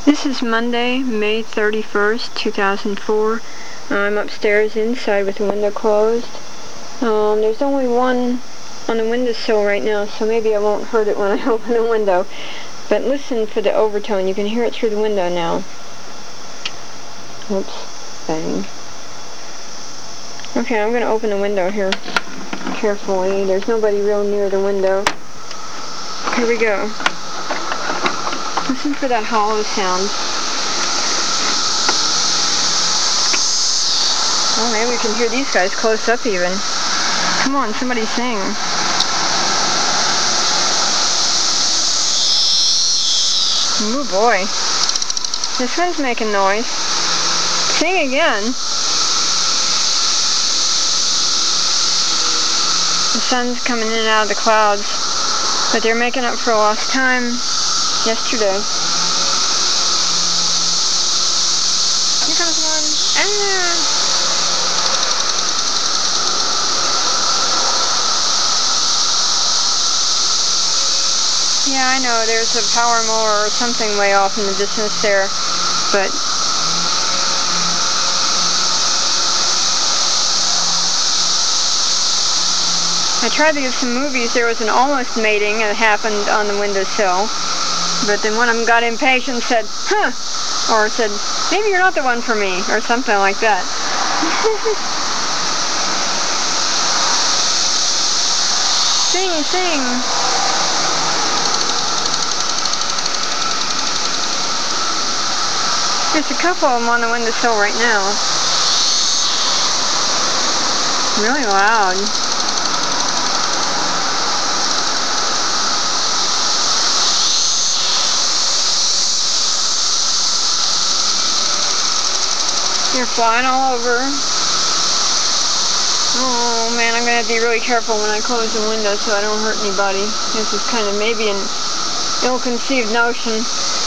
This is Monday, May 31st, 2004. I'm upstairs inside with the window closed. There's only one on the windowsill right now, so maybe I won't hurt it when I open the window. But listen for the overtone. You can hear it through the window now. Oops, bang. Okay, I'm going to open the window here carefully. There's nobody real near the window. Here we go. Listen for that hollow sound. Oh, maybe we can hear these guys close up even. Come on, somebody sing. Ooh, boy. This one's making noise. Sing again. The sun's coming in and out of the clouds, but they're making up for lost time yesterday. Here comes one. Yeah, I know, there's a power mower or something way off in the distance there, but I tried to get some movies. There was an almost mating that happened on the windowsill, but then one of them got impatient and said, huh, or said, maybe you're not the one for me, or something like that. Sing, sing. There's a couple of them on the windowsill right now. Really loud. They're flying all over. Oh man, I'm going to have to be really careful when I close the window so I don't hurt anybody. This is kind of maybe an ill-conceived notion.